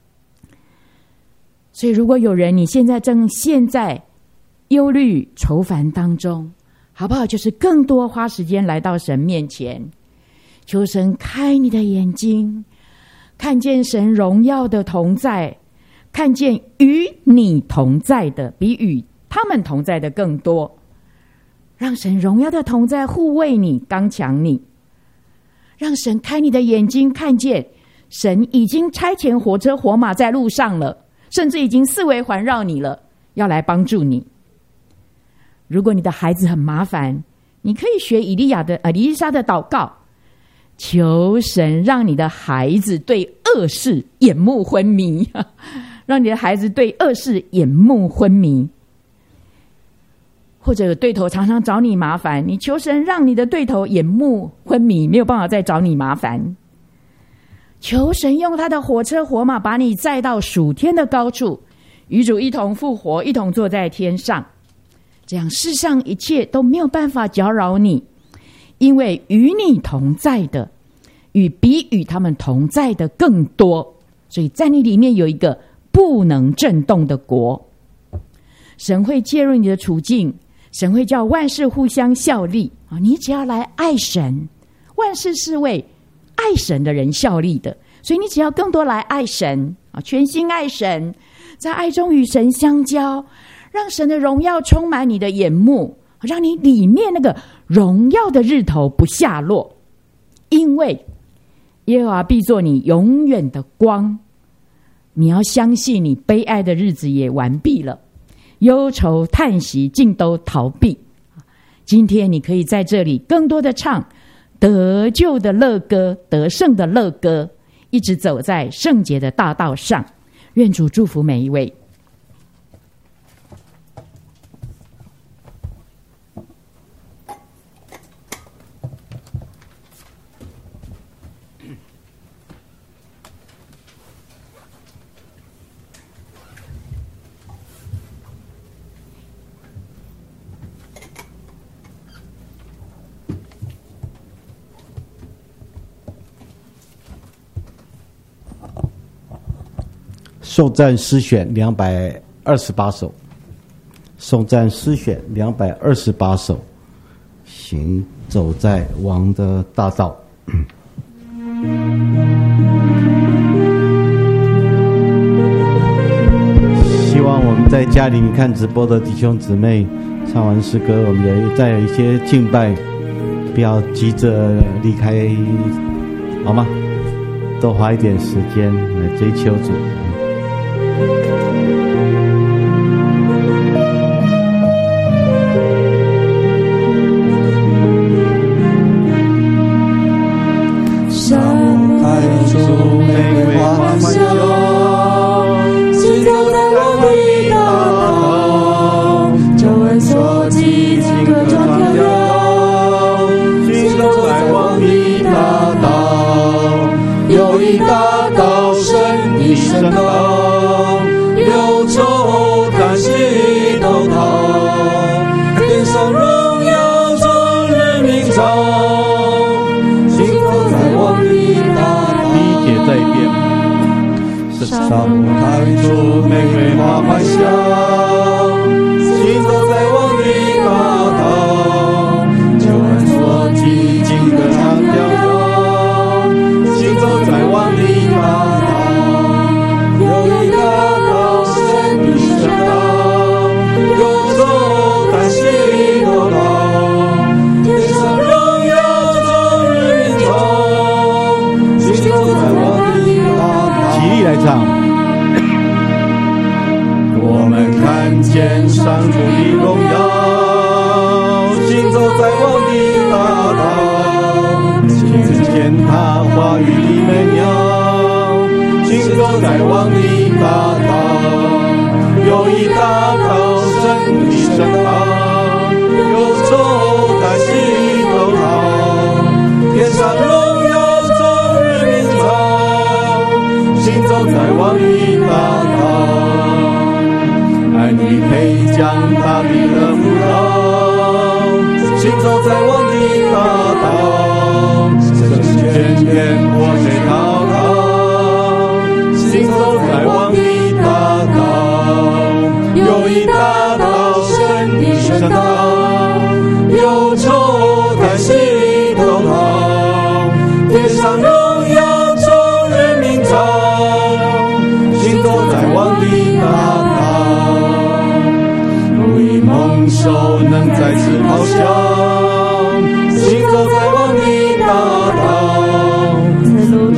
所以如果有人你现在正陷在忧虑愁烦当中，好不好？就是更多花时间来到神面前，求神开你的眼睛，看见神荣耀的同在，看见与你同在的比与他们同在的更多，让神荣耀的同在护卫你，刚强你，让神开你的眼睛，看见神已经差遣火车火马在路上了，甚至已经四围环绕你了，要来帮助你。如果你的孩子很麻烦， 你可以学以利沙的祷告，求神让你的孩子对恶事眼目昏迷，让你的孩子对恶事眼目昏迷。或者有对头常常找你麻烦，你求神让你的对头眼目昏迷，没有办法再找你麻烦。求神用他的火车火马把你载到属天的高处，与主一同复活，一同坐在天上。这样世上一切都没有办法搅扰你，因为与你同在的比与他们同在的更多，所以在你里面有一个不能震动的国。神会介入你的处境，神会叫万事互相效力，你只要来爱神，万事是为爱神的人效力的，所以你只要更多来爱神，全心爱神，在爱中与神相交，让神的荣耀充满你的眼目，让你里面那个荣耀的日头不下落。因为耶和华必做你永远的光，你要相信你悲哀的日子也完毕了，忧愁叹息尽都逃避。今天你可以在这里更多的唱得救的乐歌，得胜的乐歌，一直走在圣洁的大道上。愿主祝福每一位。 颂赞诗选228首，颂赞诗选228首，行走在王的大道。希望我们在家里面看直播的弟兄姊妹，唱完诗歌，我们也再有一些敬拜，不要急着离开，好吗？多花一点时间来追求主。 上开出玫瑰花香，行走在我的大道，皱纹所及几个转漂亮，行走在我的大道，有一大道神的圣道，忧愁叹息都逃，天上荣耀众人明照。上开出玫瑰花瓣香，行走在我的大道，旧恩所记经的长漂亮，行走在我的大道，有一大道神的圣道，忧愁叹息都逃，天上荣耀众人明照，行走在我的大道。 起立来唱。 我们看见上主的荣耀，行走在我的大道，听见他话语的美妙，行走在我的大道，有一大道神的圣道，忧愁叹息都逃，天上荣耀众人明照，行走在我的大道。爱你配将他的葡萄，行走在我的大道，圣泉源活水滔滔，行走在我的大道，有一大道神的圣道，忧愁叹息都逃，天上荣耀众人明照，行走在我的大道。蒙受能再次翱翔，行走在我的大道，在路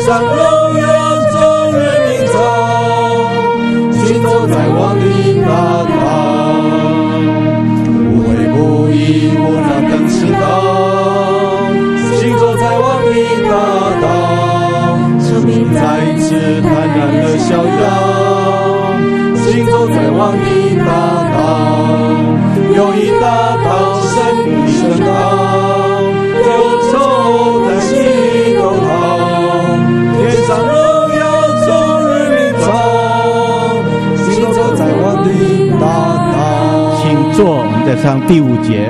上荣耀众人名彰，行走在王的大道，不为不义无难等迟到，行走在王的大道，生命在此坦然的逍遥，行走在王的大道，有一大道神的圣道，忧愁在心里都逃，天上荣耀众人名彰，行走在王的大道。 请坐，我们再唱第5节。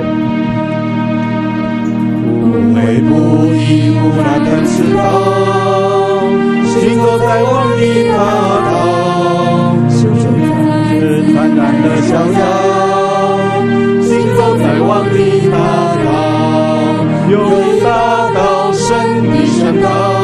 不为不义无难等迟到，行走在王的大道，是坦然的逍遥，行走在王的大道，有一大道神的圣道，